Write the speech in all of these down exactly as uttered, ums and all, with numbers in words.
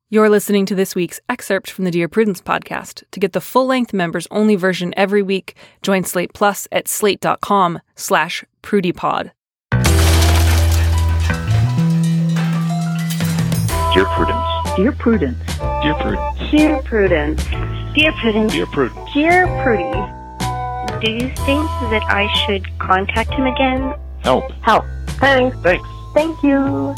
You're listening to this week's excerpt from the Dear Prudence podcast. To get the full-length members-only version every week, join Slate Plus at slate.com slash prudypod. Dear Prudence. Dear Prudence. Dear Prudence. Dear Prudence. Dear Prudence. Dear Prudence. Dear Prudy, do you think that I should contact him again? Help. Help. Thanks. Thanks. Thank you.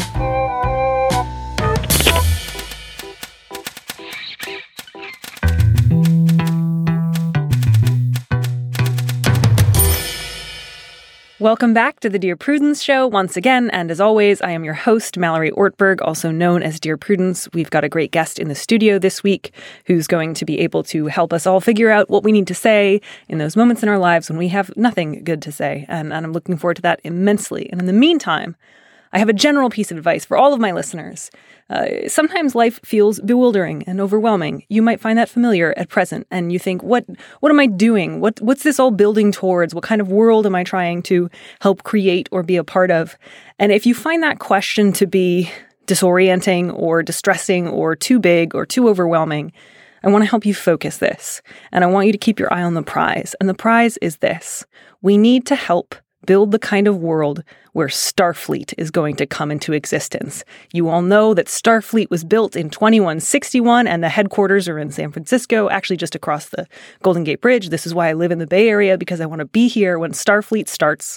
Welcome back to the Dear Prudence Show once again, and as always, I am your host, Mallory Ortberg, also known as Dear Prudence. We've got a great guest in the studio this week who's going to be able to help us all figure out what we need to say in those moments in our lives when we have nothing good to say, and, and I'm looking forward to that immensely. And in the meantime, I have a general piece of advice for all of my listeners. Uh, sometimes life feels bewildering and overwhelming. You might find that familiar at present, and you think, what what am I doing? What What's this all building towards? What kind of world am I trying to help create or be a part of? And if you find that question to be disorienting or distressing or too big or too overwhelming, I want to help you focus this, and I want you to keep your eye on the prize. And the prize is this. We need to help build the kind of world where Starfleet is going to come into existence. You all know that Starfleet was built in twenty-one sixty-one and the headquarters are in San Francisco, actually just across the Golden Gate Bridge. This is why I live in the Bay Area, because I want to be here when Starfleet starts.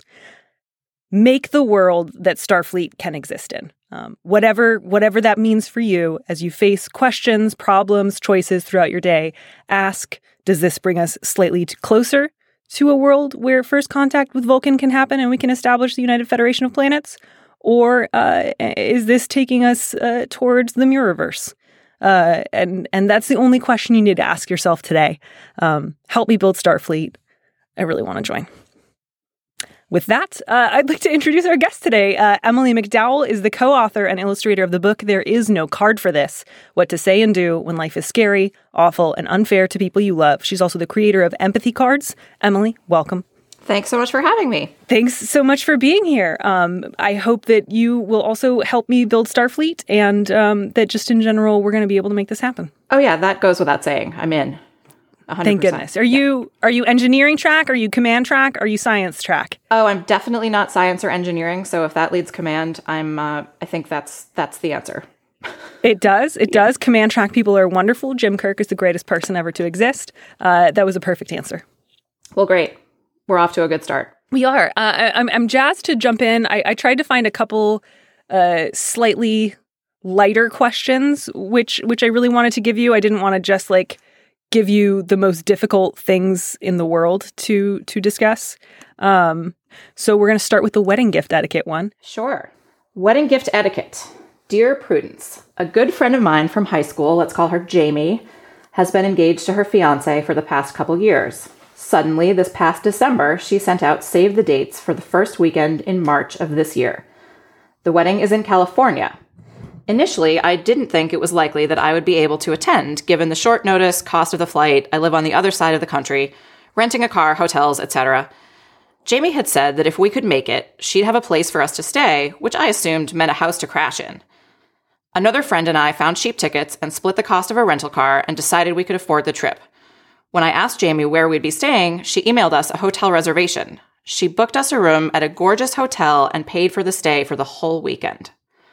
Make the world that Starfleet can exist in. Um, whatever, whatever that means for you as you face questions, problems, choices throughout your day, ask, does this bring us slightly closer to a world where first contact with Vulcan can happen and we can establish the United Federation of Planets? Or uh, is this taking us uh, towards the Mirrorverse? Uh, and, and that's the only question you need to ask yourself today. Um, help me build Starfleet. I really want to join. With that, uh, I'd like to introduce our guest today. Uh, Emily McDowell is the co-author and illustrator of the book There Is No Card for This, What to Say and Do When Life is Scary, Awful, and Unfair to People You Love. She's also the creator of Empathy Cards. Emily, welcome. Thanks so much for having me. Thanks so much for being here. Um, I hope that you will also help me build Starfleet, and um, that just in general, we're going to be able to make this happen. Oh yeah, that goes without saying. I'm in. one hundred percent. Thank goodness. Are yeah. you are you engineering track? Are you command track? Are you science track? Oh, I'm definitely not science or engineering. So if that leads command, I'm. Uh, I think that's that's the answer. It does. It yeah. does. Command track people are wonderful. Jim Kirk is the greatest person ever to exist. Uh, that was a perfect answer. Well, great. We're off to a good start. We are. Uh, I, I'm I'm jazzed to jump in. I, I tried to find a couple uh, slightly lighter questions, which which I really wanted to give you. I didn't want to just like give you the most difficult things in the world to to discuss. Um, so we're going to start with the wedding gift etiquette one. Sure. Wedding gift etiquette. Dear Prudence, a good friend of mine from high school, let's call her Jamie, has been engaged to her fiance for the past couple years. Suddenly, this past December, she sent out save the dates for the first weekend in March of this year. The wedding is in California. Initially, I didn't think it was likely that I would be able to attend, given the short notice, cost of the flight, I live on the other side of the country, renting a car, hotels, et cetera. Jamie had said that if we could make it, she'd have a place for us to stay, which I assumed meant a house to crash in. Another friend and I found cheap tickets and split the cost of a rental car and decided we could afford the trip. When I asked Jamie where we'd be staying, she emailed us a hotel reservation. She booked us a room at a gorgeous hotel and paid for the stay for the whole weekend.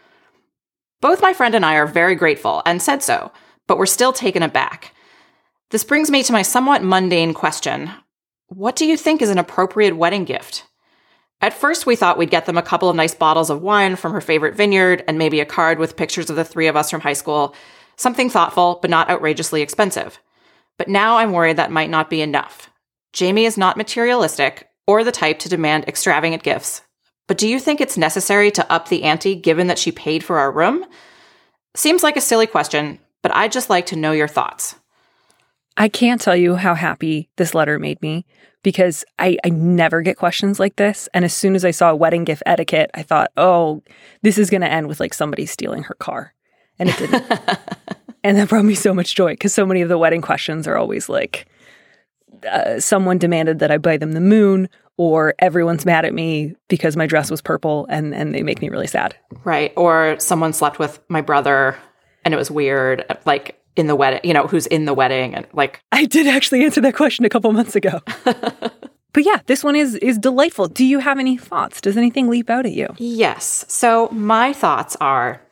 Both my friend and I are very grateful and said so, but we're still taken aback. This brings me to my somewhat mundane question. What do you think is an appropriate wedding gift? At first, we thought we'd get them a couple of nice bottles of wine from her favorite vineyard and maybe a card with pictures of the three of us from high school, something thoughtful but not outrageously expensive. But now I'm worried that might not be enough. Jamie is not materialistic or the type to demand extravagant gifts. But do you think it's necessary to up the ante given that she paid for our room? Seems like a silly question, but I'd just like to know your thoughts. I can't tell you how happy this letter made me because I, I never get questions like this. And as soon as I saw wedding gift etiquette, I thought, oh, this is going to end with like somebody stealing her car. And it didn't. And that brought me so much joy because so many of the wedding questions are always like, uh, someone demanded that I buy them the moon, or everyone's mad at me because my dress was purple and, and they make me really sad. Right. Or someone slept with my brother and it was weird, like in the wedding, you know, who's in the wedding, and like I did actually answer that question a couple months ago. But yeah, this one is is delightful. Do you have any thoughts? Does anything leap out at you? Yes. So my thoughts are,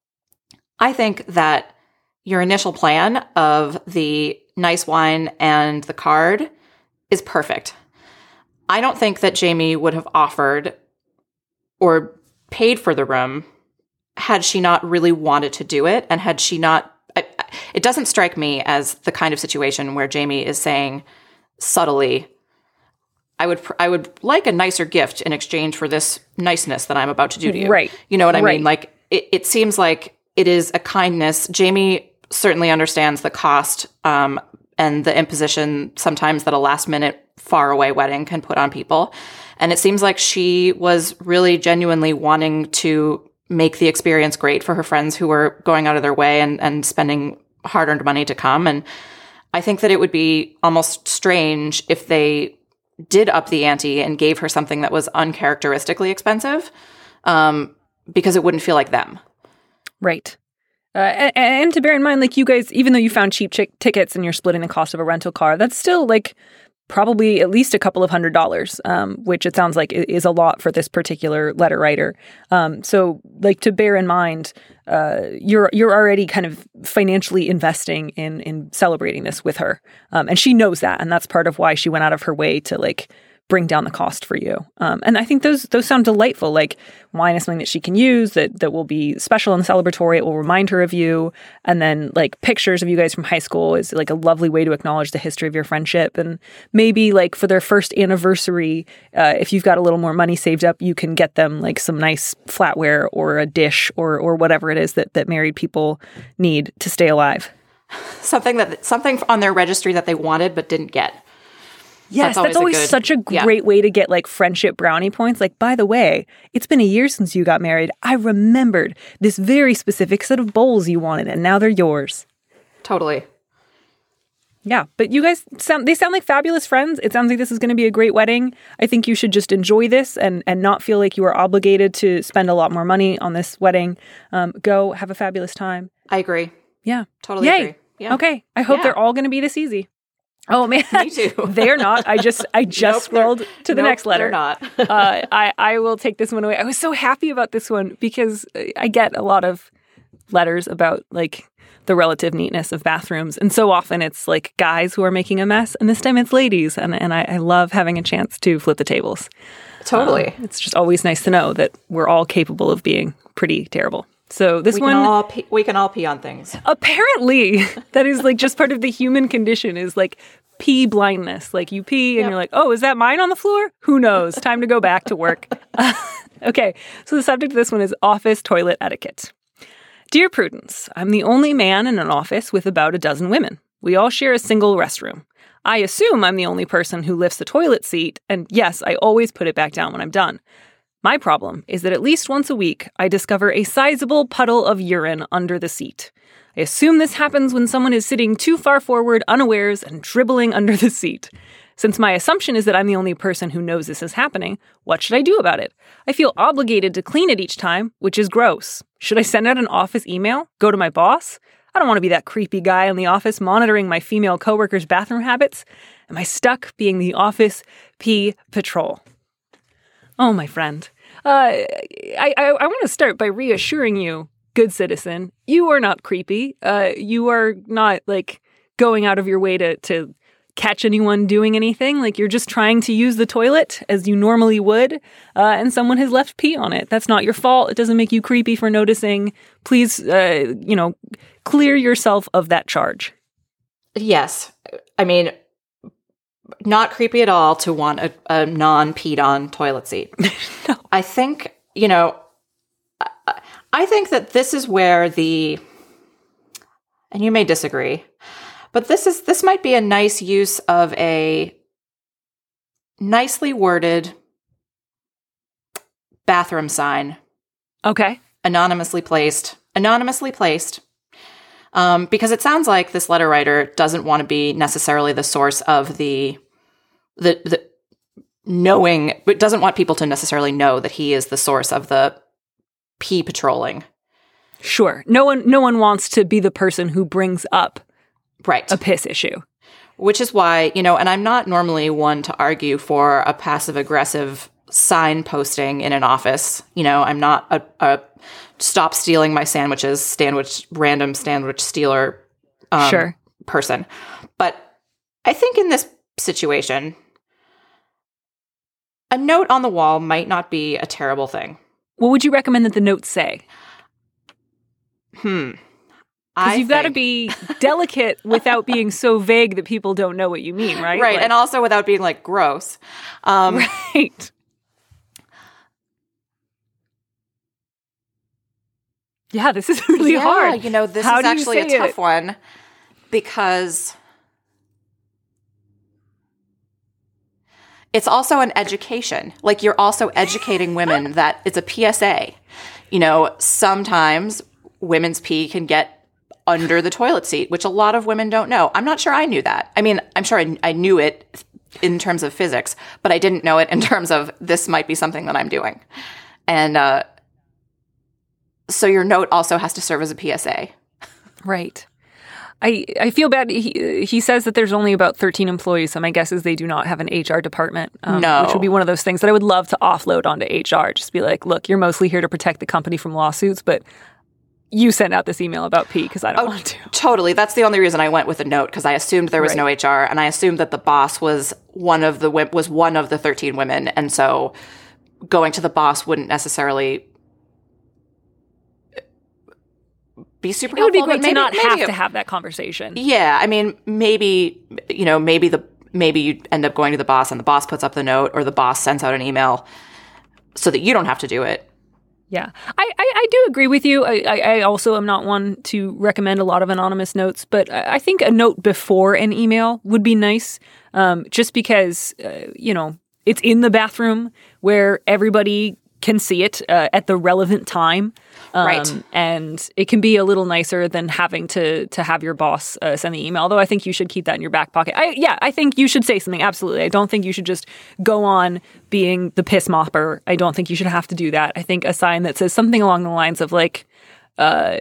I think that your initial plan of the nice wine and the card is perfect. I don't think that Jamie would have offered or paid for the room had she not really wanted to do it, and had she not, I, it doesn't strike me as the kind of situation where Jamie is saying subtly, I would I would like a nicer gift in exchange for this niceness that I'm about to do to you. Right. You know what I right. mean? Like, it, it seems like it is a kindness. Jamie certainly understands the cost um, and the imposition sometimes that a last minute far away wedding can put on people. And it seems like she was really genuinely wanting to make the experience great for her friends who were going out of their way and, and spending hard-earned money to come. And I think that it would be almost strange if they did up the ante and gave her something that was uncharacteristically expensive, um, because it wouldn't feel like them. Right. Uh, and, and to bear in mind, like, you guys, even though you found cheap ch- tickets and you're splitting the cost of a rental car, that's still like probably at least a couple of hundred dollars, um, which it sounds like is a lot for this particular letter writer. Um, so, like, to bear in mind, uh, you're you're already kind of financially investing in in celebrating this with her, um, and she knows that, and that's part of why she went out of her way to like bring down the cost for you. Um, and I think those those sound delightful. Like, wine is something that she can use that that will be special and celebratory. It will remind her of you. And then like pictures of you guys from high school is like a lovely way to acknowledge the history of your friendship. And maybe like for their first anniversary, uh, if you've got a little more money saved up, you can get them like some nice flatware or a dish or or whatever it is that that married people need to stay alive. Something that something on their registry that they wanted but didn't get. Yes, that's always, that's always a good, such a great yeah. way to get like friendship brownie points. Like, by the way, it's been a year since you got married. I remembered this very specific set of bowls you wanted, and now they're yours. Totally. Yeah, but you guys sound, they sound like fabulous friends. It sounds like this is going to be a great wedding. I think you should just enjoy this and, and not feel like you are obligated to spend a lot more money on this wedding. Um, go have a fabulous time. I agree. Yeah. Totally Yay. agree. Yeah. Okay. I hope yeah. they're all going to be this easy. Oh man, me too. They're not. I just I just nope, scrolled to the nope, next letter. They're not. uh, I I will take this one away. I was so happy about this one because I get a lot of letters about like the relative neatness of bathrooms, and so often it's like guys who are making a mess, and this time it's ladies, and and I, I love having a chance to flip the tables. Totally, um, it's just always nice to know that we're all capable of being pretty terrible. So this we one, can all pee, we can all pee on things. Apparently, that is like just part of the human condition is like pee blindness. Like you pee and yep. you're like, oh, is that mine on the floor? Who knows? Time to go back to work. Uh, okay, so the subject of this one is office toilet etiquette. Dear Prudence, I'm the only man in an office with about a dozen women. We all share a single restroom. I assume I'm the only person who lifts the toilet seat, and yes, I always put it back down when I'm done. My problem is that at least once a week, I discover a sizable puddle of urine under the seat. I assume this happens when someone is sitting too far forward, unawares, and dribbling under the seat. Since my assumption is that I'm the only person who knows this is happening, what should I do about it? I feel obligated to clean it each time, which is gross. Should I send out an office email? Go to my boss? I don't want to be that creepy guy in the office monitoring my female coworkers' bathroom habits. Am I stuck being the office pee patrol? Oh, my friend, uh, I, I, I want to start by reassuring you, good citizen, you are not creepy. Uh, you are not, like, going out of your way to, to catch anyone doing anything. Like, you're just trying to use the toilet as you normally would, uh, and someone has left pee on it. That's not your fault. It doesn't make you creepy for noticing. Please, uh, you know, clear yourself of that charge. Yes. I mean, not creepy at all to want a, a non-peed-on toilet seat. No. I think, you know, I, I think that this is where the, and you may disagree, but this is this might be a nice use of a nicely worded bathroom sign. Okay. Anonymously placed. Anonymously placed. Um, because it sounds like this letter writer doesn't want to be necessarily the source of the, the, the knowing, but doesn't want people to necessarily know that he is the source of the pee patrolling. Sure. No one no one wants to be the person who brings up right. a piss issue. Which is why, you know, and I'm not normally one to argue for a passive-aggressive sign posting in an office. You know, I'm not a, a stop stealing my sandwiches, sandwich, random sandwich stealer um, sure. person. But I think in this situation, a note on the wall might not be a terrible thing. What would you recommend that the notes say? Hmm. Because you've got to be delicate without being so vague that people don't know what you mean, right? Right, like, and also without being, like, gross. Um, right. Yeah, this is really yeah, hard. you know, this How is do you actually a say tough it? one because it's also an education. Like, you're also educating women that it's a P S A. You know, sometimes women's pee can get under the toilet seat, which a lot of women don't know. I'm not sure I knew that. I mean, I'm sure I, I knew it in terms of physics, but I didn't know it in terms of this might be something that I'm doing. And uh, so your note also has to serve as a P S A. Right. I I feel bad. He, he says that there's only about thirteen employees, so my guess is they do not have an H R department. Um, No. Which would be one of those things that I would love to offload onto H R. Just be like, look, you're mostly here to protect the company from lawsuits, but you sent out this email about pee because I don't Oh, want to. Totally. That's the only reason I went with a note, because I assumed there was Right. no H R, and I assumed that the boss was one of the wo- was one of the thirteen women, and so going to the boss wouldn't necessarily be super It would be helpful, great but to not maybe, have maybe to have that conversation. Yeah, I mean, maybe you know, maybe the maybe you end up going to the boss, and the boss puts up the note, or the boss sends out an email so that you don't have to do it. Yeah, I, I, I do agree with you. I, I, I also am not one to recommend a lot of anonymous notes, but I I think a note before an email would be nice, um, just because, uh, you know, it's in the bathroom where everybody can see it uh, at the relevant time. Um, Right. And it can be a little nicer than having to to have your boss uh, send the email, though I think you should keep that in your back pocket. I, yeah, I think you should say something, absolutely. I don't think you should just go on being the piss mopper. I don't think you should have to do that. I think a sign that says something along the lines of like, uh,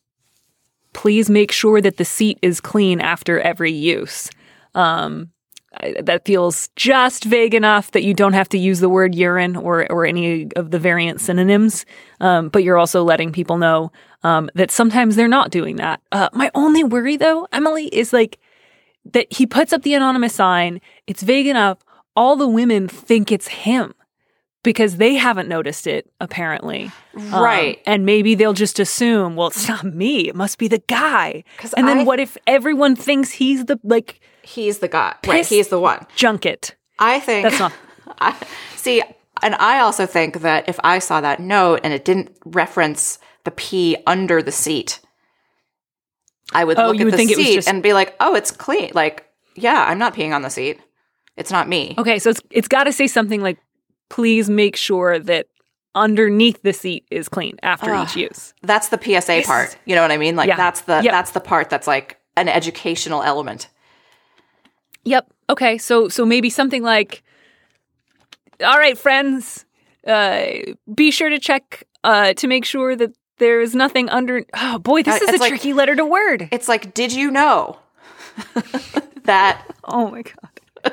please make sure that the seat is clean after every use. Um, I, that feels just vague enough that you don't have to use the word urine or or any of the variant synonyms, um, but you're also letting people know um, that sometimes they're not doing that. Uh, my only worry, though, Emily, is like that he puts up the anonymous sign. It's vague enough. All the women think it's him because they haven't noticed it, apparently. Right. Um, and maybe they'll just assume, well, it's not me. It must be the guy. 'Cause And then I- what if everyone thinks he's the, like... He's the guy. Right, Piss he's the one. junket. I think That's not- I, see, and I also think that if I saw that note and it didn't reference the pee under the seat, I would Oh, look you at would the think it was seat just- and be like, "Oh, it's clean." Like, yeah, I'm not peeing on the seat. It's not me. Okay, so it's it's got to say something like, please make sure that underneath the seat is clean after Ugh. each use. That's the P S A part. You know what I mean? Like Yeah. that's the Yep. that's the part that's like an educational element. Yep. Okay, so so maybe something like, all right, friends, uh, be sure to check uh, to make sure that there is nothing under. Oh boy, this Uh, is a it's like- tricky letter to word. It's like, did you know that Oh my god.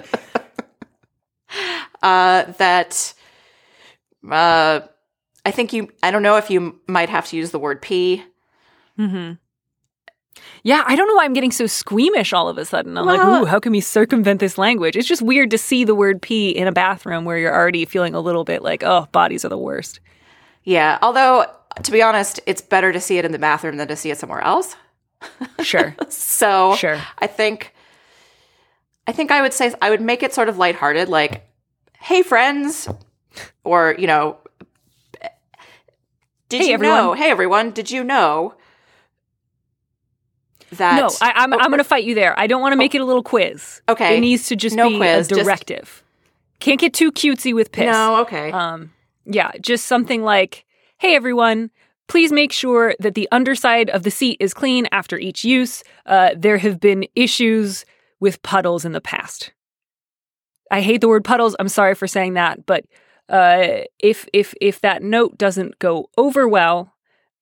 uh, that uh, I think you, I don't know if you might have to use the word pee. Mm-hmm. Yeah, I don't know why I'm getting so squeamish all of a sudden. I'm like, Well- ooh, how can we circumvent this language? It's just weird to see the word pee in a bathroom where you're already feeling a little bit like, oh, bodies are the worst. Yeah. Although, to be honest, it's better to see it in the bathroom than to see it somewhere else. Sure. So Sure. I think, I think I would say, I would make it sort of lighthearted, like, hey, friends, or, you know, did Hey, you everyone. know, hey, everyone, did you know that? No, I, I'm, Oh, I'm going to fight you there. I don't want to make it a little quiz. Okay. It needs to just No be quiz, a just- directive. Can't get too cutesy with piss. No, okay. Um, yeah, just something like, hey, everyone, please make sure that the underside of the seat is clean after each use. Uh, there have been issues with puddles in the past. I hate the word puddles. I'm sorry for saying that. But uh, if if if that note doesn't go over well,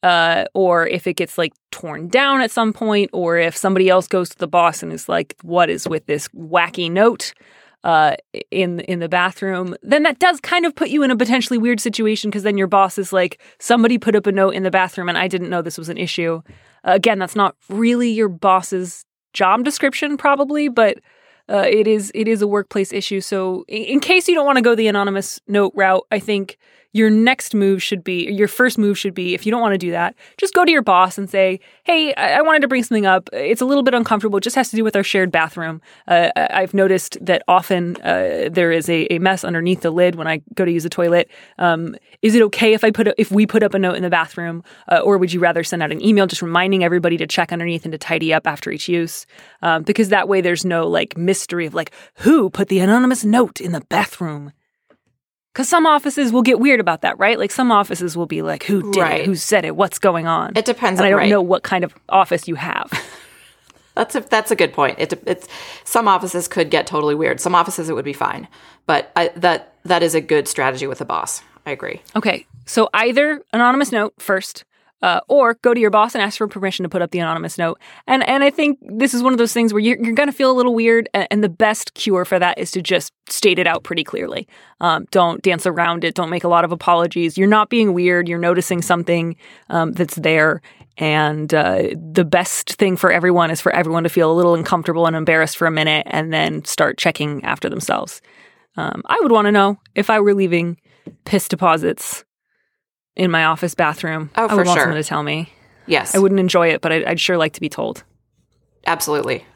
uh, or if it gets like torn down at some point, or if somebody else goes to the boss and is like, what is with this wacky note uh, in, in the bathroom, then that does kind of put you in a potentially weird situation, because then your boss is like, somebody put up a note in the bathroom and I didn't know this was an issue. Uh, again, that's not really your boss's job description probably, but uh, it is it is a workplace issue. So in, in case you don't want to go the anonymous note route, I think your next move should be, your first move should be, if you don't want to do that, just go to your boss and say, hey, I, I wanted to bring something up. It's a little bit uncomfortable. It just has to do with our shared bathroom. Uh, I've noticed that often uh, there is a, a mess underneath the lid when I go to use a toilet. Um, is it okay if I put a, if we put up a note in the bathroom, uh, or would you rather send out an email just reminding everybody to check underneath and to tidy up after each use? Um, because that way there's no like mystery of like, who put the anonymous note in the bathroom? Because some offices will get weird about that, right? Like some offices will be like, who did right. it? Who said it? What's going on? It depends. And on, I don't right. know what kind of office you have. That's a that's a good point. It, it's some offices could get totally weird. Some offices it would be fine, but I, that that is a good strategy with the boss. I agree. Okay, so either anonymous note first, uh, or go to your boss and ask for permission to put up the anonymous note. And and I think this is one of those things where you're, you're going to feel a little weird, and, and the best cure for that is to just state it out pretty clearly. Um, don't dance around it. Don't make a lot of apologies. You're not being weird. You're noticing something um, that's there. And uh, the best thing for everyone is for everyone to feel a little uncomfortable and embarrassed for a minute and then start checking after themselves. Um, I would want to know if I were leaving piss deposits in my office bathroom. Oh, I for would want sure. someone to tell me. Yes. I wouldn't enjoy it, but I'd, I'd sure like to be told. Absolutely.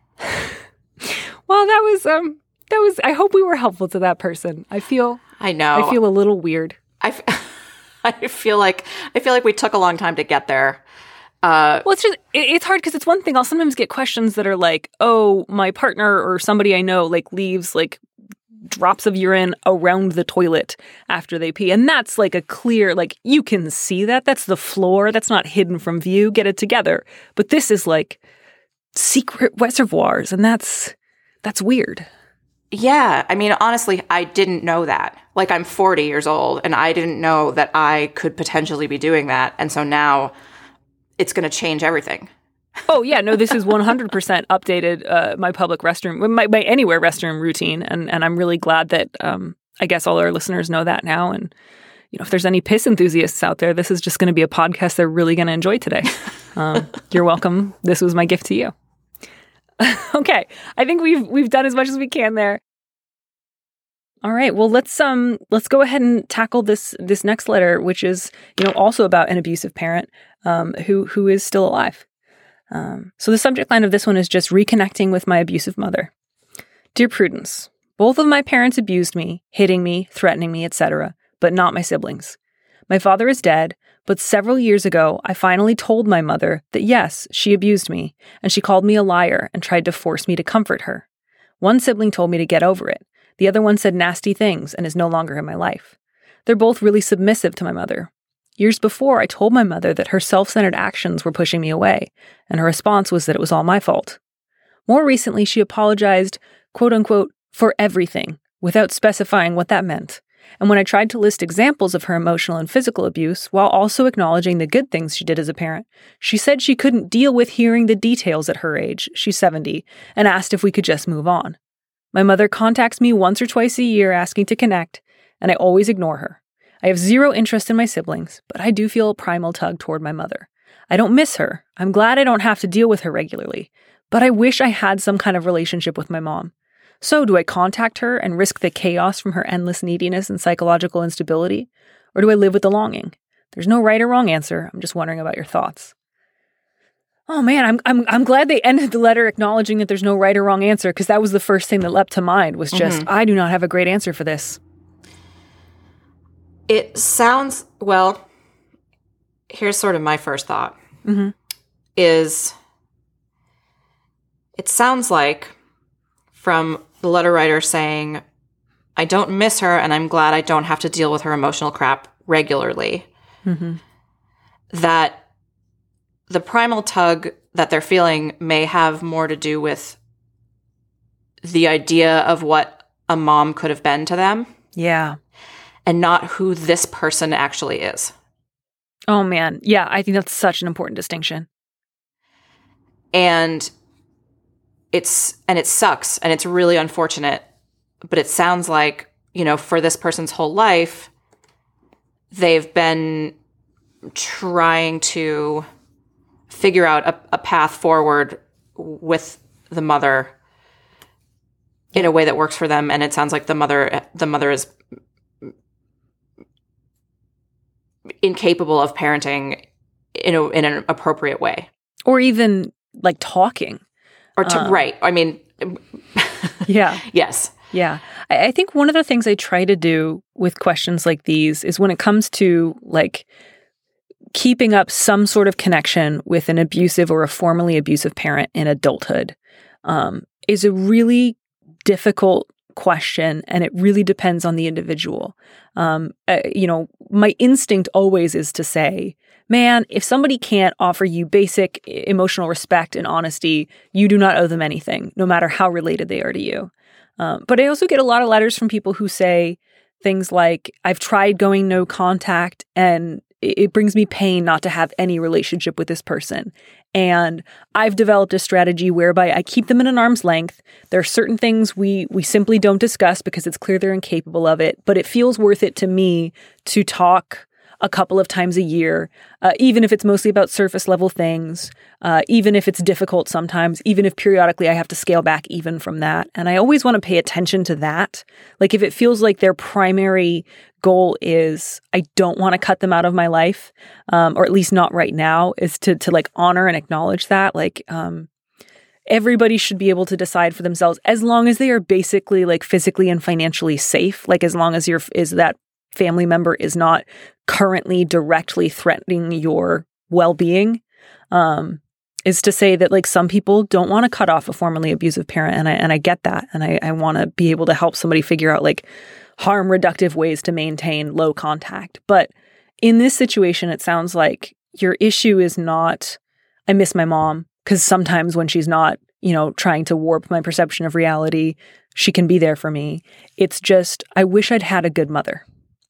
Well, that was, um, that was, I hope we were helpful to that person. I feel, I know. I feel a little weird. I, f- I feel like, I feel like we took a long time to get there. Uh, well, it's just, it, it's hard because it's one thing. I'll sometimes get questions that are like, oh, my partner or somebody I know like leaves like drops of urine around the toilet after they pee. And that's like a clear, like you can see that. That's the floor. That's not hidden from view. Get it together. But this is like secret reservoirs, and that's, that's weird. Yeah. I mean, honestly, I didn't know that. Like I'm forty years old and I didn't know that I could potentially be doing that. And so now it's going to change everything. Oh, yeah. No, this is one hundred percent updated uh, my public restroom, my, my anywhere restroom routine. And, and I'm really glad that um, I guess all our listeners know that now. And, you know, if there's any piss enthusiasts out there, this is just going to be a podcast they're really going to enjoy today. Um, you're welcome. This was my gift to you. Okay. I think we've we've done as much as we can there. All right. Well, let's um let's go ahead and tackle this this next letter, which is, you know, also about an abusive parent um, who who is still alive. Um, so the subject line of this one is just reconnecting with my abusive mother. Dear Prudence, both of my parents abused me, hitting me, threatening me, et cetera, but not my siblings. My father is dead, but several years ago, I finally told my mother that yes, she abused me, and she called me a liar and tried to force me to comfort her. One sibling told me to get over it. The other one said nasty things and is no longer in my life. They're both really submissive to my mother. Years before, I told my mother that her self-centered actions were pushing me away, and her response was that it was all my fault. More recently, she apologized, quote unquote, for everything, without specifying what that meant. And when I tried to list examples of her emotional and physical abuse, while also acknowledging the good things she did as a parent, she said she couldn't deal with hearing the details at her age, she's seventy, and asked if we could just move on. My mother contacts me once or twice a year asking to connect, and I always ignore her. I have zero interest in my siblings, but I do feel a primal tug toward my mother. I don't miss her. I'm glad I don't have to deal with her regularly, but I wish I had some kind of relationship with my mom. So do I contact her and risk the chaos from her endless neediness and psychological instability? Or do I live with the longing? There's no right or wrong answer. I'm just wondering about your thoughts. Oh man, I'm I'm I'm glad they ended the letter acknowledging that there's no right or wrong answer, because that was the first thing that leapt to mind was just, mm-hmm. I do not have a great answer for this. It sounds, well, here's sort of my first thought, mm-hmm. is it sounds like from the letter writer saying, I don't miss her and I'm glad I don't have to deal with her emotional crap regularly, mm-hmm. that the primal tug that they're feeling may have more to do with the idea of what a mom could have been to them. Yeah. And not who this person actually is. Oh, man. Yeah, I think that's such an important distinction. And it's, and it sucks, and it's really unfortunate, but it sounds like, you know, for this person's whole life, they've been trying to figure out a, a path forward with the mother in a way that works for them. And it sounds like the mother, the mother is incapable of parenting in a, in an appropriate way. Or even like talking. Or to, um, right. I mean, yeah. Yes. Yeah. I, I think one of the things I try to do with questions like these is when it comes to like keeping up some sort of connection with an abusive or a formerly abusive parent in adulthood um, is a really difficult question, and it really depends on the individual. Um, uh, you know, my instinct always is to say, man, if somebody can't offer you basic emotional respect and honesty, you do not owe them anything, no matter how related they are to you. Um, but I also get a lot of letters from people who say things like, I've tried going no contact and it brings me pain not to have any relationship with this person. And I've developed a strategy whereby I keep them at an arm's length. There are certain things we we simply don't discuss because it's clear they're incapable of it, but it feels worth it to me to talk a couple of times a year, uh, even if it's mostly about surface level things, uh, even if it's difficult sometimes, even if periodically I have to scale back even from that. And I always want to pay attention to that. Like if it feels like their primary goal is I don't want to cut them out of my life, um, or at least not right now, is to to like honor and acknowledge that. Like um, everybody should be able to decide for themselves as long as they are basically like physically and financially safe. Like as long as you're is that family member is not currently directly threatening your well-being, um, is to say that like some people don't want to cut off a formerly abusive parent. And I, and I get that. And I, I want to be able to help somebody figure out like harm reductive ways to maintain low contact. But in this situation, it sounds like your issue is not, I miss my mom, because sometimes when she's not, you know, trying to warp my perception of reality, she can be there for me. It's just, I wish I'd had a good mother.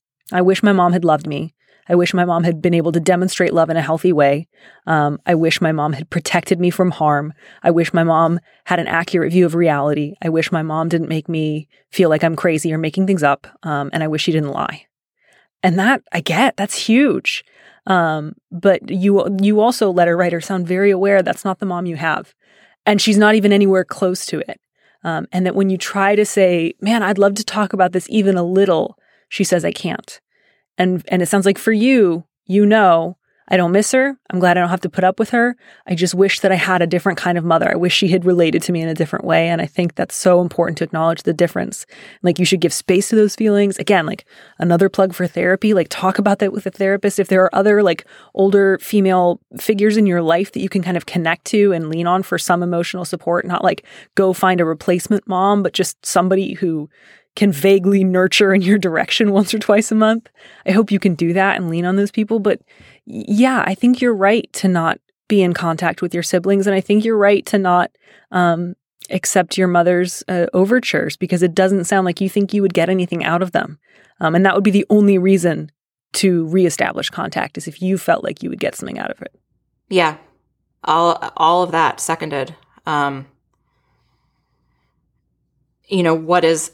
I wish my mom had loved me. I wish my mom had been able to demonstrate love in a healthy way. Um, I wish my mom had protected me from harm. I wish my mom had an accurate view of reality. I wish my mom didn't make me feel like I'm crazy or making things up. Um, and I wish she didn't lie. And that, I get, that's huge. Um, but you, you also, letter writer, sound very aware that's not the mom you have. And she's not even anywhere close to it. Um, and that when you try to say, man, I'd love to talk about this even a little, she says, I can't. And and it sounds like for you, you know, I don't miss her. I'm glad I don't have to put up with her. I just wish that I had a different kind of mother. I wish she had related to me in a different way. And I think that's so important to acknowledge the difference. Like you should give space to those feelings. Again, like another plug for therapy, like talk about that with a therapist. If there are other like older female figures in your life that you can kind of connect to and lean on for some emotional support, not like go find a replacement mom, but just somebody who can vaguely nurture in your direction once or twice a month. I hope you can do that and lean on those people. But yeah, I think you're right to not be in contact with your siblings. And I think you're right to not um, accept your mother's uh, overtures, because it doesn't sound like you think you would get anything out of them. Um, and that would be the only reason to reestablish contact, is if you felt like you would get something out of it. Yeah. All, all of that seconded. Um, you know, what is...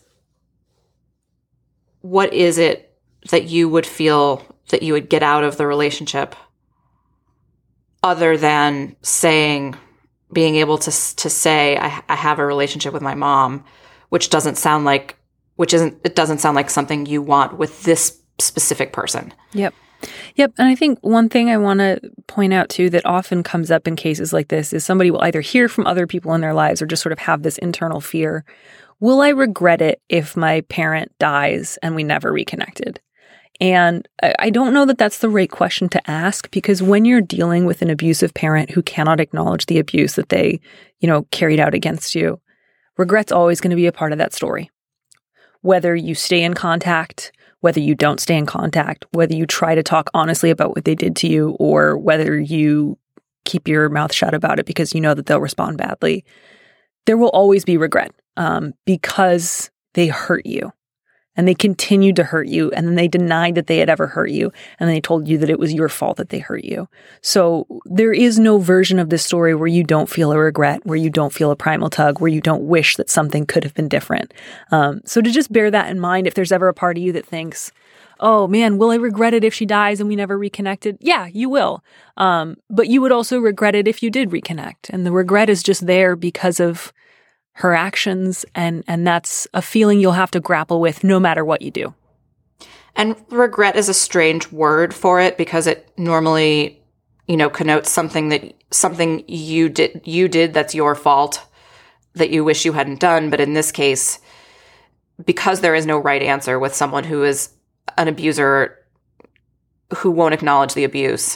What is it that you would feel that you would get out of the relationship other than saying, being able to to say, I, I have a relationship with my mom, which doesn't sound like, which isn't, it doesn't sound like something you want with this specific person. Yep. Yep. And I think one thing I want to point out too that often comes up in cases like this is somebody will either hear from other people in their lives or just sort of have this internal fear. Will I regret it if my parent dies and we never reconnected? And I don't know that that's the right question to ask, because when you're dealing with an abusive parent who cannot acknowledge the abuse that they, you know, carried out against you, regret's always going to be a part of that story. Whether you stay in contact, whether you don't stay in contact, whether you try to talk honestly about what they did to you, or whether you keep your mouth shut about it because you know that they'll respond badly, there will always be regret. Um, because they hurt you. and they continued to hurt you, and then they denied that they had ever hurt you, and then they told you that it was your fault that they hurt you. So there is no version of this story where you don't feel a regret, where you don't feel a primal tug, where you don't wish that something could have been different. Um, so to just bear that in mind, if there's ever a part of you that thinks, oh man, will I regret it if she dies and we never reconnected? Yeah, you will. Um, but you would also regret it if you did reconnect. And the regret is just there because of her actions, and and that's a feeling you'll have to grapple with no matter what you do. And regret is a strange word for it because it normally, you know, connotes something that something you did you did that's your fault that you wish you hadn't done. But in this case, because there is no right answer with someone who is an abuser who won't acknowledge the abuse,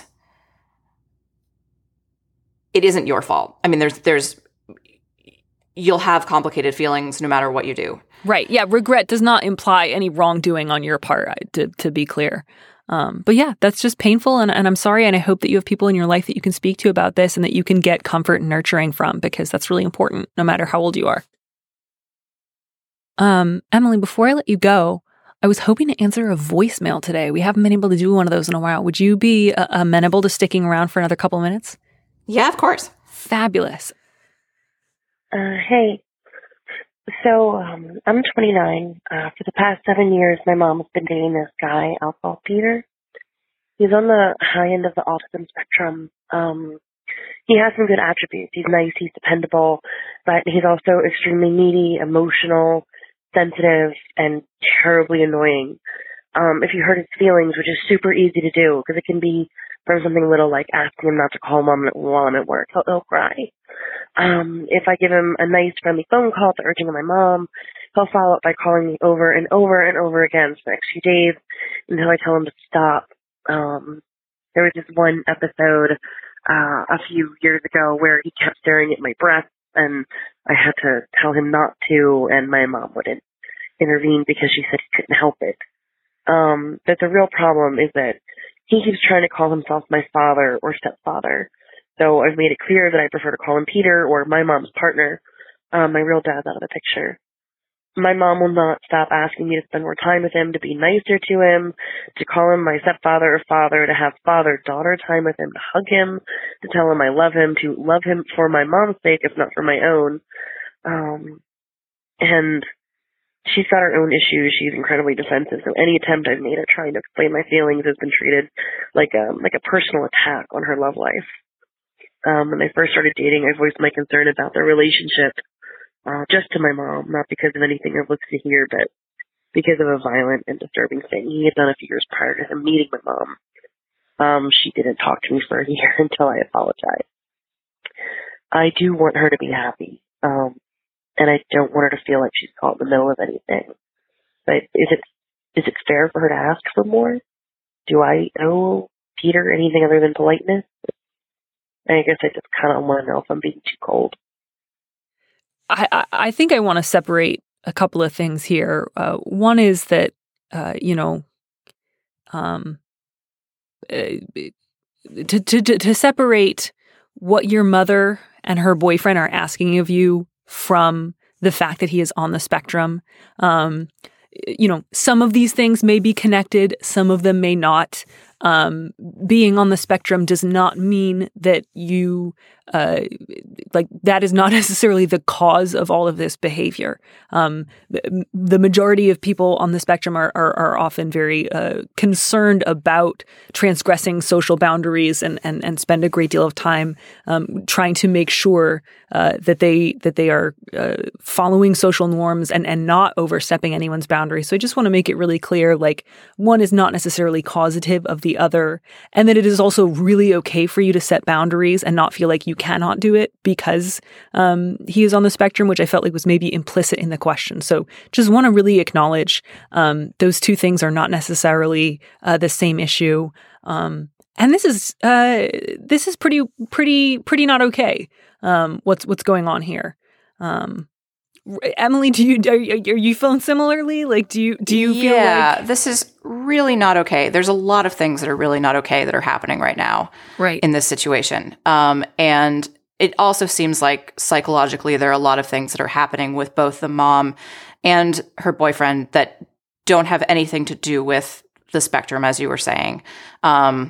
it isn't your fault. I mean, there's there's you'll have complicated feelings no matter what you do. Right. Yeah. Regret does not imply any wrongdoing on your part, to, to be clear. Um, but yeah, that's just painful. And, and I'm sorry. And I hope that you have people in your life that you can speak to about this and that you can get comfort and nurturing from, because that's really important no matter how old you are. Um, Emily, before I let you go, I was hoping to answer a voicemail today. We haven't been able to do one of those in a while. Would you be uh, amenable to sticking around for another couple of minutes? Yeah, of course. Fabulous. Uh, hey, so um, I'm twenty-nine. Uh, for the past seven years, my mom has been dating this guy, I'll call Peter. He's on the high end of the autism spectrum. Um, he has some good attributes. He's nice, he's dependable, but he's also extremely needy, emotional, sensitive, and terribly annoying. Um, if you hurt his feelings, which is super easy to do, because it can be from something little like asking him not to call mom while I'm at work, he'll, he'll cry. Um, if I give him a nice, friendly phone call to urging on my mom, he'll follow up by calling me over and over and over again for the next few days until I tell him to stop. Um, there was this one episode uh, a few years ago where he kept staring at my breasts, and I had to tell him not to, and my mom wouldn't intervene because she said he couldn't help it. Um, but the real problem is that he keeps trying to call himself my father or stepfather. So I've made it clear that I prefer to call him Peter or my mom's partner. Um, my real dad's out of the picture. My mom will not stop asking me to spend more time with him, to be nicer to him, to call him my stepfather or father, to have father-daughter time with him, to hug him, to tell him I love him, to love him for my mom's sake, if not for my own. Um, and she's got her own issues. She's incredibly defensive. So any attempt I've made at trying to explain my feelings has been treated like a, like a personal attack on her love life. Um, when I first started dating, I voiced my concern about their relationship, uh, just to my mom, not because of anything I looked to hear, but because of a violent and disturbing thing he had done a few years prior to him meeting my mom. Um, she didn't talk to me for a year until I apologized. I do want her to be happy, um, and I don't want her to feel like she's caught in the middle of anything. But is it is it fair for her to ask for more? Do I owe Peter anything other than politeness? I guess I just kind of want to know if I'm being too cold. I, I, I think I want to separate a couple of things here. Uh, one is that, uh, you know, um, uh, to, to, to separate what your mother and her boyfriend are asking of you from the fact that he is on the spectrum. Um, you know, some of these things may be connected, some of them may not. Um, being on the spectrum does not mean that you, uh, like, that is not necessarily the cause of all of this behavior. Um, the, the majority of people on the spectrum are are, are often very uh, concerned about transgressing social boundaries and and and spend a great deal of time um, trying to make sure uh, that they that they are uh, following social norms and and not overstepping anyone's boundaries. So I just want to make it really clear, like, one is not necessarily causative of the other, and that it is also really okay for you to set boundaries and not feel like you cannot do it because um, he is on the spectrum, which I felt like was maybe implicit in the question. So just want to really acknowledge um, those two things are not necessarily uh, the same issue. Um, and this is uh, this is pretty pretty pretty not okay. Um, what's what's going on here? Um, Emily, do you are, are you feeling similarly? Like, do you do you feel yeah, like this is really not okay? There's a lot of things that are really not okay that are happening right now, right, in this situation. Um, and it also seems like psychologically there are a lot of things that are happening with both the mom and her boyfriend that don't have anything to do with the spectrum, as you were saying. Um,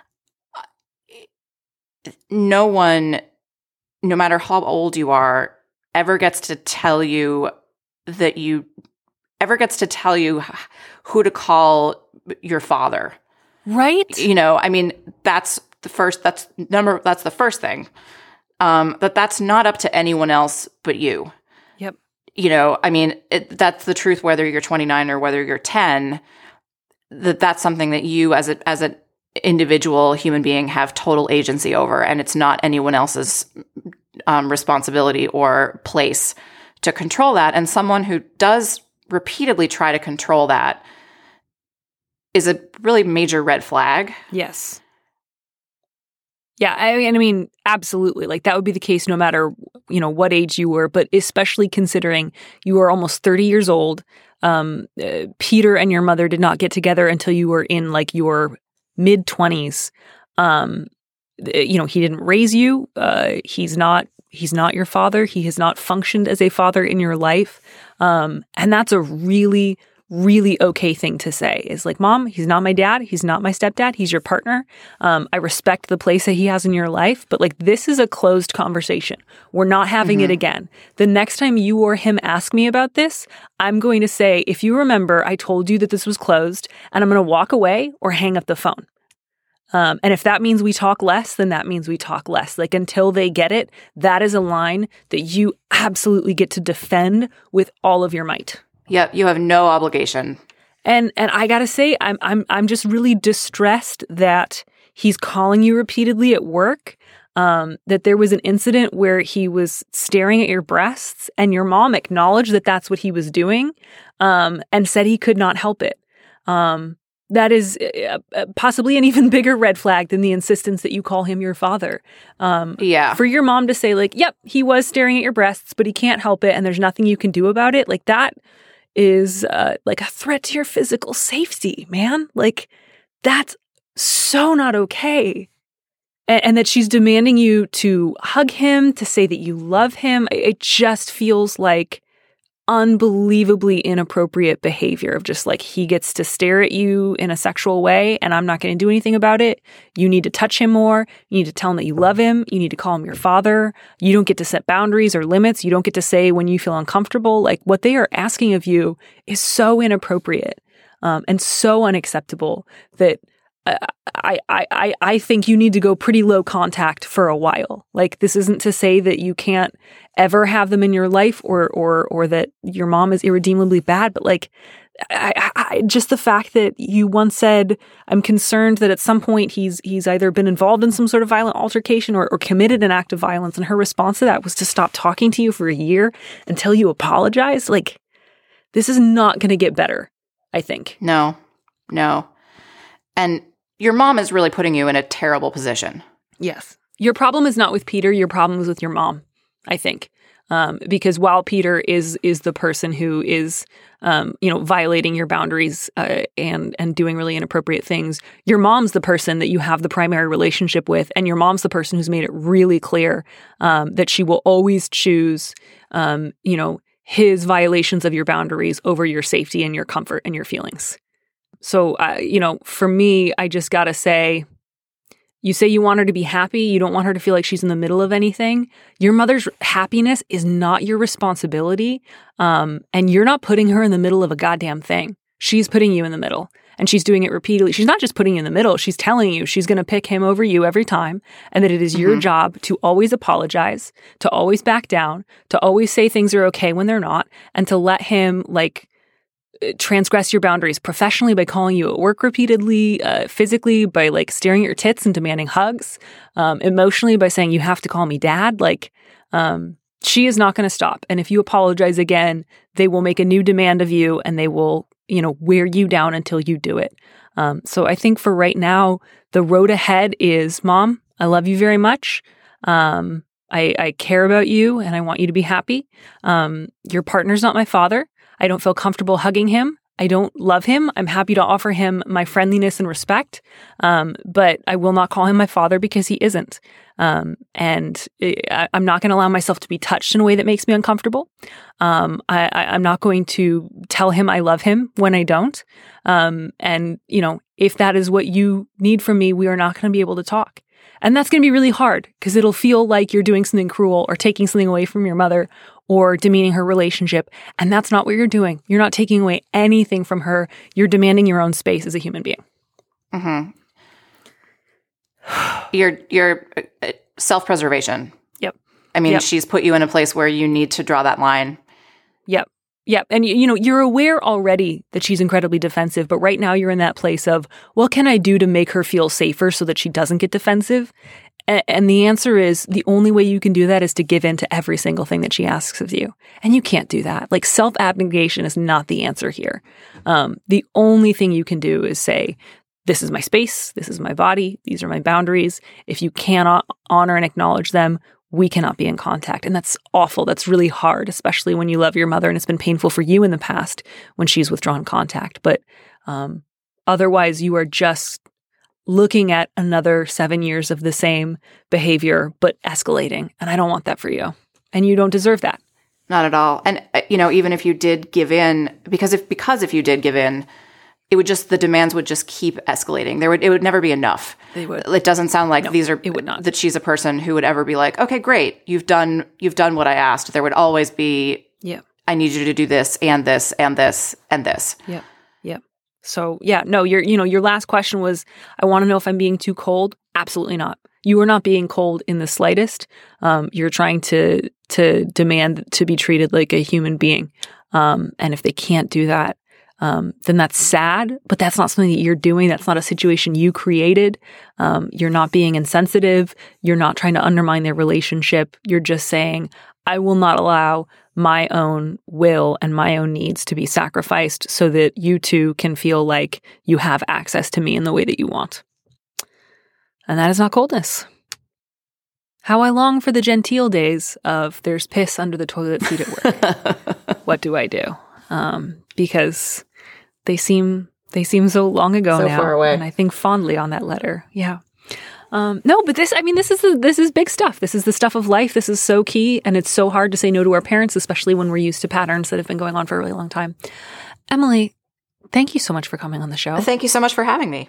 no one, no matter how old you are, ever gets to tell you that you, ever gets to tell you who to call your father. Right? You know, I mean, that's the first, that's number, that's the first thing. Um, that that's not up to anyone else but you. Yep. You know, I mean, it, that's the truth, whether you're twenty-nine or whether you're ten, that that's something that you as a, as an individual human being have total agency over, and it's not anyone else's um, responsibility or place to control that. And someone who does repeatedly try to control that is a really major red flag. Yes. Yeah, I mean, I mean, absolutely. Like that would be the case no matter, you know, what age you were, but especially considering you are almost thirty years old. Um, uh, Peter and your mother did not get together until you were in like your mid twenties. Um, you know, he didn't raise you. Uh, he's not. He's not your father. He has not functioned as a father in your life. Um, and that's a really, really okay thing to say is like, Mom, he's not my dad. He's not my stepdad. He's your partner. Um, I respect the place that he has in your life, but like, this is a closed conversation. We're not having mm-hmm. it again. The next time you or him ask me about this, I'm going to say, if you remember, I told you that this was closed, and I'm going to walk away or hang up the phone. Um, and if that means we talk less, then that means we talk less. Like until they get it, that is a line that you absolutely get to defend with all of your might. Yep, you have no obligation. And and I gotta say, I'm I'm I'm just really distressed that he's calling you repeatedly at work. Um, that there was an incident where he was staring at your breasts, and your mom acknowledged that that's what he was doing, um, and said he could not help it. Um, that is uh, uh, possibly an even bigger red flag than the insistence that you call him your father. Um, yeah. For your mom to say like, "Yep, he was staring at your breasts, but he can't help it, and there's nothing you can do about it," like that is uh, like a threat to your physical safety, man. Like that's so not okay. And, and that she's demanding you to hug him, to say that you love him. It just feels like unbelievably inappropriate behavior of just like, he gets to stare at you in a sexual way and I'm not going to do anything about it. You need to touch him more. You need to tell him that you love him. You need to call him your father. You don't get to set boundaries or limits. You don't get to say when you feel uncomfortable. Like what they are asking of you is so inappropriate um, and so unacceptable that I, I, I, I think you need to go pretty low contact for a while. Like this isn't to say that you can't ever have them in your life or or or that your mom is irredeemably bad, but like I, I, just the fact that you once said, I'm concerned that at some point he's he's either been involved in some sort of violent altercation or, or committed an act of violence, and her response to that was to stop talking to you for a year until you apologize. Like this is not going to get better, I think. No, no. And your mom is really putting you in a terrible position. Yes. Your problem is not with Peter. Your problem is with your mom, I think. Um, because while Peter is is the person who is, um, you know, violating your boundaries uh, and and doing really inappropriate things, your mom's the person that you have the primary relationship with, and your mom's the person who's made it really clear um, that she will always choose, um, you know, his violations of your boundaries over your safety and your comfort and your feelings. So, uh, you know, for me, I just got to say, you say you want her to be happy. You don't want her to feel like she's in the middle of anything. Your mother's happiness is not your responsibility. Um, and you're not putting her in the middle of a goddamn thing. She's putting you in the middle, and she's doing it repeatedly. She's not just putting you in the middle. She's telling you she's going to pick him over you every time, and that it is mm-hmm. your job to always apologize, to always back down, to always say things are okay when they're not, and to let him like transgress your boundaries professionally by calling you at work repeatedly, uh, physically by like staring at your tits and demanding hugs, um, emotionally by saying you have to call me dad. Like, um, she is not going to stop. And if you apologize again, they will make a new demand of you, and they will, you know, wear you down until you do it. Um, so I think for right now, the road ahead is, Mom, I love you very much. Um, I, I care about you, and I want you to be happy. Um, your partner's not my father. I don't feel comfortable hugging him. I don't love him. I'm happy to offer him my friendliness and respect, um, but I will not call him my father because he isn't. Um, and I, I'm not going to allow myself to be touched in a way that makes me uncomfortable. Um, I, I, I'm not going to tell him I love him when I don't. Um, and, you know, if that is what you need from me, we are not going to be able to talk. And that's going to be really hard because it'll feel like you're doing something cruel or taking something away from your mother or demeaning her relationship. And that's not what you're doing. You're not taking away anything from her. You're demanding your own space as a human being. Mm-hmm. Your your uh, self-preservation. Yep. I mean, yep. she's put you in a place where you need to draw that line. Yep. Yep. And, you know, you're aware already that she's incredibly defensive, but right now you're in that place of, what can I do to make her feel safer so that she doesn't get defensive? A- and the answer is, the only way you can do that is to give in to every single thing that she asks of you. And you can't do that. Like, self-abnegation is not the answer here. Um, the only thing you can do is say, this is my space, this is my body, these are my boundaries. If you cannot honor and acknowledge them, we cannot be in contact. And that's awful. That's really hard, especially when you love your mother and it's been painful for you in the past when she's withdrawn contact. But um, otherwise, you are just looking at another seven years of the same behavior, but escalating. And I don't want that for you. And you don't deserve that. Not at all. And, uh, you know, even if you did give in, because if because if you did give in, it would just, the demands would just keep escalating. There would, it would never be enough. They would. It doesn't sound like No, these are, it would not. that she's a person who would ever be like, okay, great. You've done, you've done what I asked. There would always be, Yeah. I need you to do this and this and this and this. Yeah. Yeah. So yeah, no, your, you know, your last question was, I want to know if I'm being too cold. Absolutely not. You are not being cold in the slightest. Um, you're trying to, to demand to be treated like a human being. Um, and if they can't do that, Um, then that's sad, but that's not something that you're doing. That's not a situation you created. Um, you're not being insensitive. You're not trying to undermine their relationship. You're just saying, I will not allow my own will and my own needs to be sacrificed so that you two can feel like you have access to me in the way that you want. And that is not coldness. How I long for the genteel days of there's piss under the toilet seat at work. What do I do? Um, because they seem they seem so long ago so now, far away. And I think fondly on that letter. Yeah. Um, no, but this, I mean, this is the, this is big stuff. This is the stuff of life. This is so key, and it's so hard to say no to our parents, especially when we're used to patterns that have been going on for a really long time. Emily, thank you so much for coming on the show. Thank you so much for having me.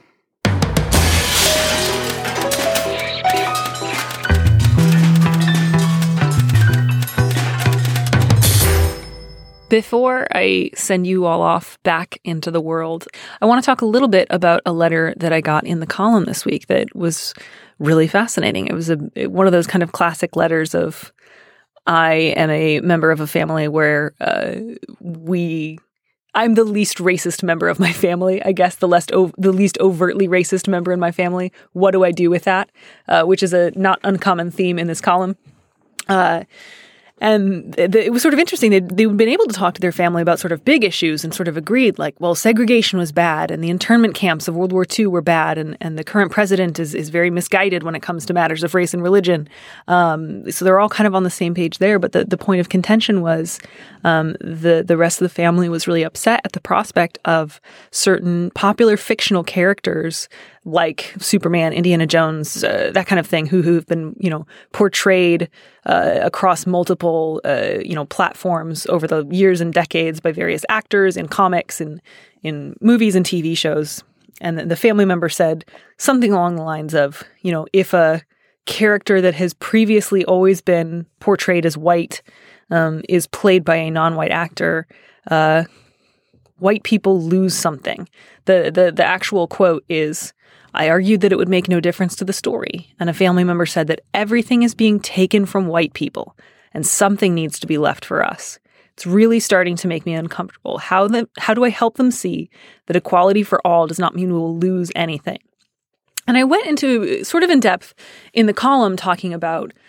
Before I send you all off back into the world, I want to talk a little bit about a letter that I got in the column this week that was really fascinating. It was a one of those kind of classic letters of, I am a member of a family where uh, we, I'm the least racist member of my family, I guess, the, less o- the least overtly racist member in my family. What do I do with that? Uh, which is a not uncommon theme in this column. Uh And it was sort of interesting. They'd, they'd been able to talk to their family about sort of big issues and sort of agreed, like, well, segregation was bad and the internment camps of World War Two were bad, and, and the current president is, is very misguided when it comes to matters of race and religion. Um, so they're all kind of on the same page there. But the, the point of contention was um, the, the rest of the family was really upset at the prospect of certain popular fictional characters like Superman, Indiana Jones, uh, that kind of thing, who who've been, you know, portrayed uh, across multiple, uh, you know, platforms over the years and decades by various actors in comics and in movies and T V shows. And the family member said something along the lines of, you know, if a character that has previously always been portrayed as white um, is played by a non-white actor, uh, white people lose something. The, the, the actual quote is, I argued that it would make no difference to the story, and a family member said that everything is being taken from white people, and something needs to be left for us. It's really starting to make me uncomfortable. How the, how do I help them see that equality for all does not mean we will lose anything? And I went into sort of in depth in the column talking about,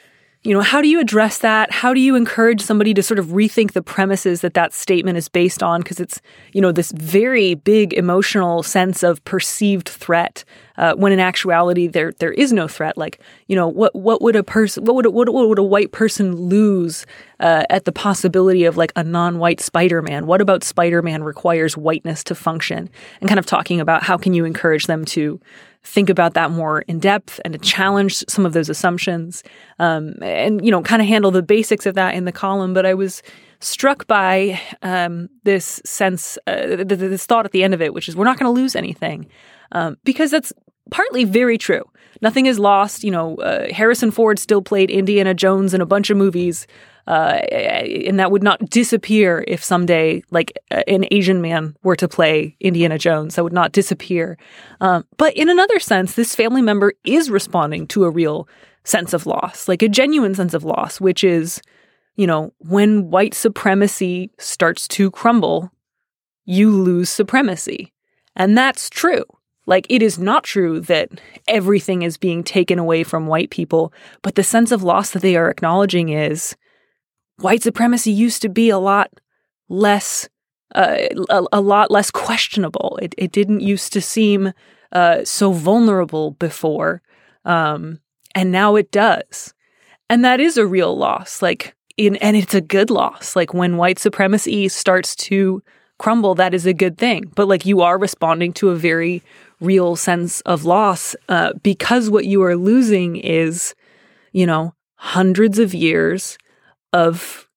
you know, how do you address that? How do you encourage somebody to sort of rethink the premises that that statement is based on? Because it's, you know, this very big emotional sense of perceived threat, uh, when in actuality there there is no threat. Like, you know, what what would a person, what would a, what, what would a white person lose uh, at the possibility of like a non-white Spider-Man? What about Spider-Man requires whiteness to function? And kind of talking about how can you encourage them to think about that more in depth and to challenge some of those assumptions, um, and, you know, kind of handle the basics of that in the column. But I was struck by um, this sense, uh, this thought at the end of it, which is we're not going to lose anything, um, because that's partly very true. Nothing is lost. You know, uh, Harrison Ford still played Indiana Jones in a bunch of movies, uh, and that would not disappear if someday, like, an Asian man were to play Indiana Jones. That would not disappear. Um, but in another sense, this family member is responding to a real sense of loss, like a genuine sense of loss, which is, you know, when white supremacy starts to crumble, you lose supremacy. And that's true. Like, it is not true that everything is being taken away from white people, but the sense of loss that they are acknowledging is white supremacy used to be a lot less, uh, a, a lot less questionable. It, it didn't used to seem uh, so vulnerable before, um, and now it does. And that is a real loss. Like, in, and it's a good loss. Like, when white supremacy starts to crumble, that is a good thing. But like, you are responding to a very real sense of loss, uh, because what you are losing is, you know, hundreds of years of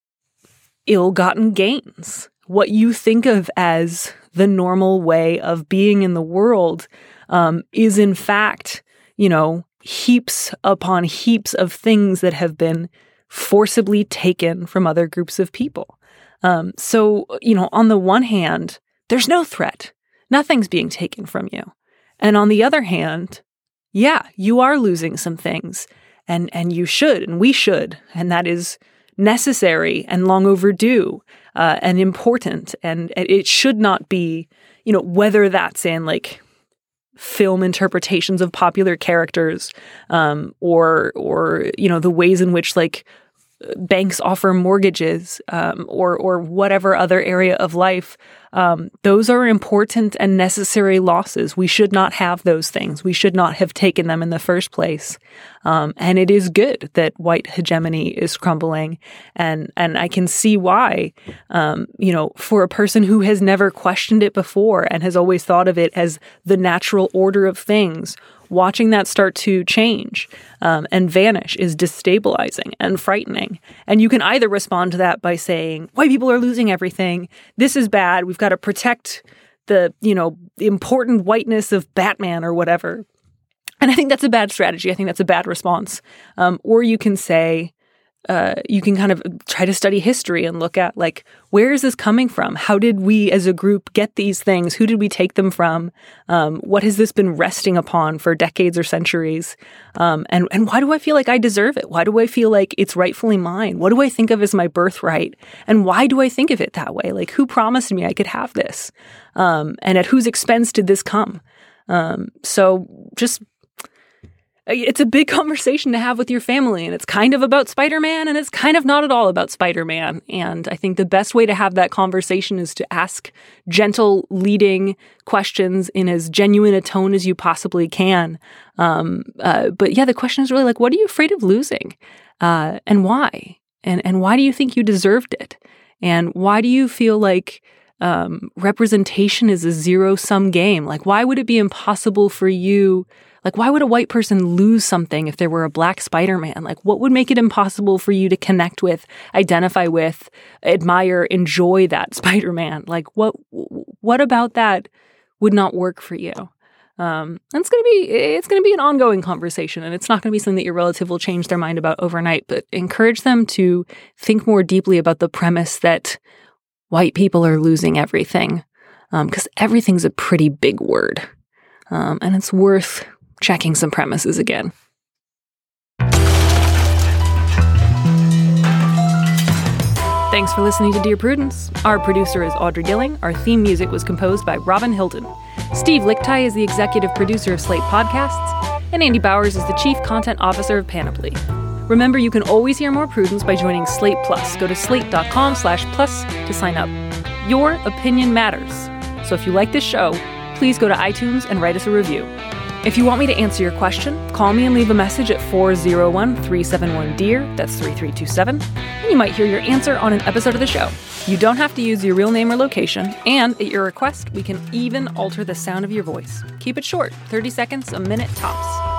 ill-gotten gains. What you think of as the normal way of being in the world um, is in fact, you know, heaps upon heaps of things that have been forcibly taken from other groups of people. Um, so, you know, on the one hand, there's no threat. Nothing's being taken from you. And on the other hand, yeah, you are losing some things. And and you should, and we should, and that is necessary and long overdue, uh, and important. And it should not be, you know, whether that's in like film interpretations of popular characters, um, or or you know, the ways in which like banks offer mortgages, um, or or whatever other area of life. Um, those are important and necessary losses. We should not have those things. We should not have taken them in the first place. Um, and it is good that white hegemony is crumbling. And and I can see why, um, you know, for a person who has never questioned it before and has always thought of it as the natural order of things, watching that start to change um, and vanish is destabilizing and frightening. And you can either respond to that by saying, white people are losing everything. This is bad. We've got to protect the, you know, important whiteness of Batman or whatever. And I think that's a bad strategy. I think that's a bad response. Um, or you can say, Uh, you can kind of try to study history and look at, like, where is this coming from? How did we as a group get these things? Who did we take them from? Um, what has this been resting upon for decades or centuries? Um, and, and why do I feel like I deserve it? Why do I feel like it's rightfully mine? What do I think of as my birthright? And why do I think of it that way? Like, who promised me I could have this? Um, and at whose expense did this come? Um, so just... It's a big conversation to have with your family, and it's kind of about Spider-Man, and it's kind of not at all about Spider-Man. And I think the best way to have that conversation is to ask gentle, leading questions in as genuine a tone as you possibly can. Um, uh, but yeah, the question is really like, what are you afraid of losing? Uh, and why? And, and why do you think you deserved it? And why do you feel like um, representation is a zero-sum game? Like, why would it be impossible for you... Like, why would a white person lose something if there were a black Spider-Man? Like, what would make it impossible for you to connect with, identify with, admire, enjoy that Spider-Man? Like, what what about that would not work for you? Um, and it's gonna be it's gonna be an ongoing conversation, and it's not gonna be something that your relative will change their mind about overnight. But encourage them to think more deeply about the premise that white people are losing everything, because um, everything's a pretty big word, um, and it's worth checking some premises again. Thanks for listening to Dear Prudence. Our producer is Audrey Gilling. Our theme music was composed by Robin Hilton. Steve Lichtai is the executive producer of Slate Podcasts, and Andy Bowers is the chief content officer of Panoply. Remember, you can always hear more Prudence by joining Slate Plus. Go to slate.com slash plus to sign up. Your opinion matters. So if you like this show, please go to iTunes and write us a review. If you want me to answer your question, call me and leave a message at four oh one, three seven one, D E A R, that's three three two seven, and you might hear your answer on an episode of the show. You don't have to use your real name or location, and at your request, we can even alter the sound of your voice. Keep it short, thirty seconds, a minute tops.